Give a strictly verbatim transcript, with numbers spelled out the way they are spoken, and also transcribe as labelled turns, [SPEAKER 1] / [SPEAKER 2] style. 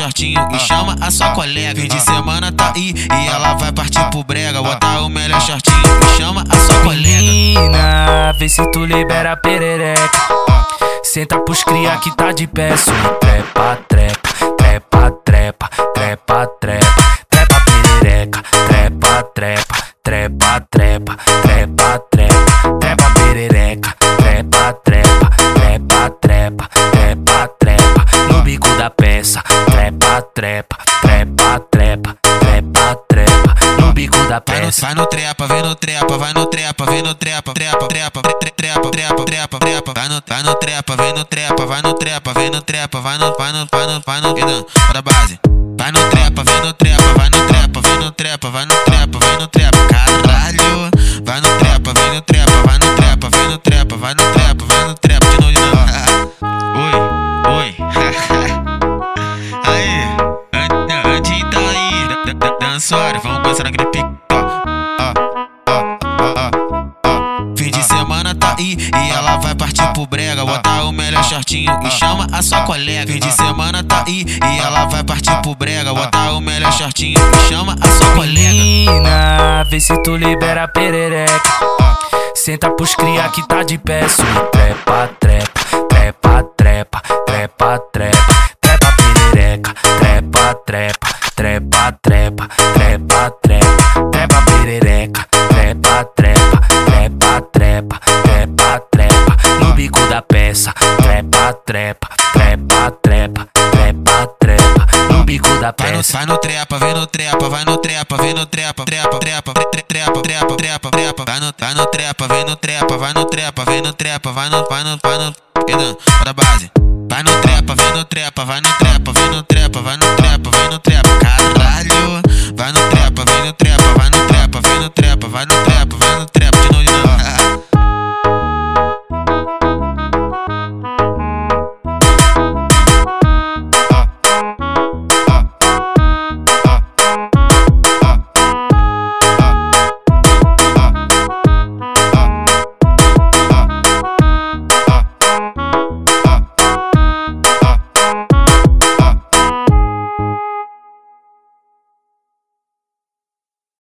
[SPEAKER 1] shortinho e chama a sua colega. Fim de semana tá aí e ela vai partir pro brega. Bota o melhor shortinho e chama a sua colega.
[SPEAKER 2] Menina, vê se tu libera a perereca. Senta pros cria que tá de pé. Só trepa, trepa, trepa, trepa, trepa, trepa, trepa perereca, trepa, trepa, trepa, trepa, trepa, trepa, trepa perereca, trepa, trepa, trepa, trepa, trepa, trepa, no bico da peça, trepa, trepa, trepa, trepa, trepa, trepa, no bico da peça.
[SPEAKER 1] Vai no trepa, vem no trepa, vai no trepa, vem no trepa, trepa, trepa, trepa, trepa, trepa, trepa, vai no, vai no trepa, vem no trepa, vai no trepa, vem no trepa, vai no, vai no, vai no, vai no, vai no, da base. Vai no trepa, vem no trepa, vai no trepa, vem no trepa, vai no trepa, vem no trepa, caralho. Vai no trepa, vem no trepa, vai no trepa, vem no trepa, vai no trepa, vai no trepa, de novo, de novo. Oi, oi. Aí, Andinho tá aí, dançório, vamos começar naquele pique. Fim de semana tá aí e ela vai partir pro brega. Bota o melhor shortinho e chama a sua colega. Fim de semana tá aí e ela vai partir pro brega. Bota o melhor shortinho e chama a sua colega.
[SPEAKER 2] Menina, vê se tu libera a perereca. Senta pros cria que tá de pé. Só trepa, trepa, trepa, trepa, trepa, trepa, trepa perereca, trepa, trepa, trepa, trepa, trepa, trepa, trepa perereca, trepa, trepa, trepa, trepa, trepa, trepa, no bico da peça, trepa, trepa, trepa, trepa, trepa, trepa, no bico da peça.
[SPEAKER 1] Vai no trepa, vem no trepa, vai no trepa, vem no trepa, trepa, trepa, trepa, trepa, trepa, trepa, vai no, vai no trepa, vem no trepa, vai no trepa, vem no trepa, vai no, vai no, vai no, da base. Vai no trepa, vem no trepa, vai no trepa, vem no trepa, vai no trepa, vem no trepa.